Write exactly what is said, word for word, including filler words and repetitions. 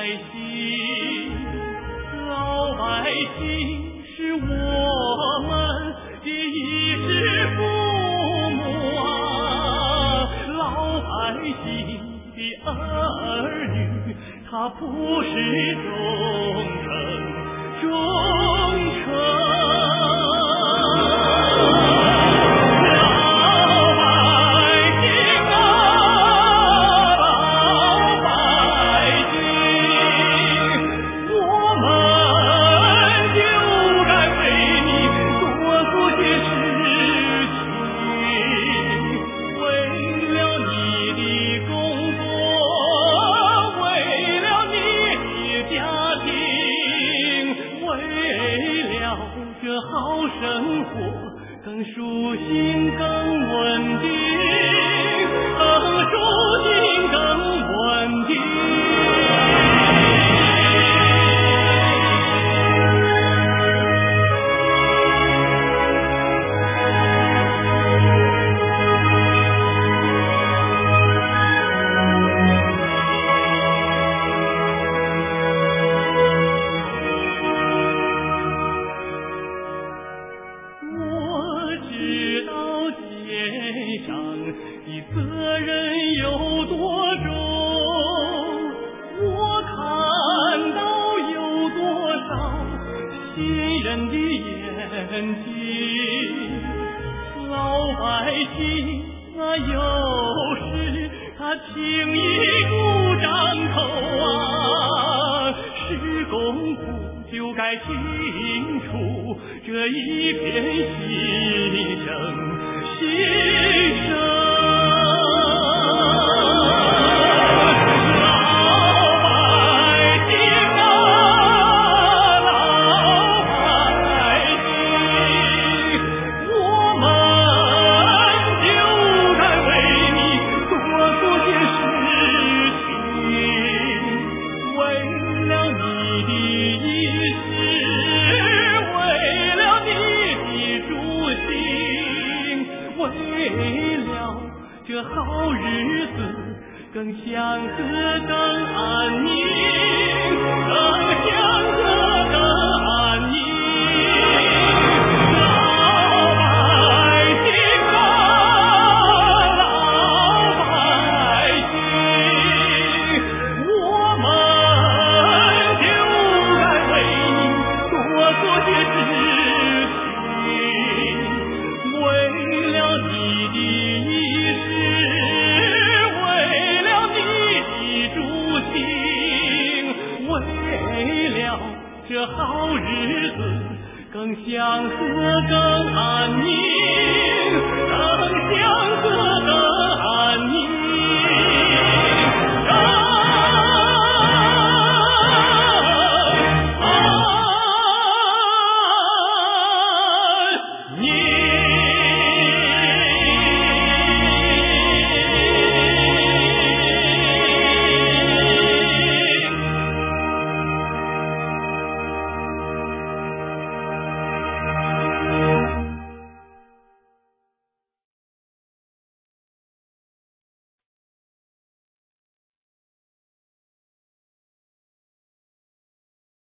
心，老百姓是我们的衣食父母啊，老百姓的儿女，他不是忠诚忠诚。好生活更舒心更稳定，更舒心更稳定。责任有多重，我看到有多少亲人的眼睛，老百姓啊，有时他轻易不张口啊，是功夫就该清楚这一片心声心声。这好日子更祥和更安宁，更祥